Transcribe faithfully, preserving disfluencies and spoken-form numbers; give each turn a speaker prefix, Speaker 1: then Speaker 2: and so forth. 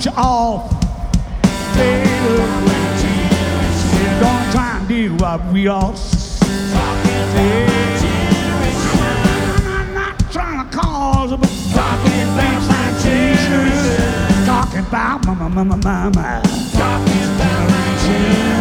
Speaker 1: you off. Fade away. We're gonna try and do what we all say. I'm not trying to cause a talking about sensation. Talking about my, my, my, my, my. Talking about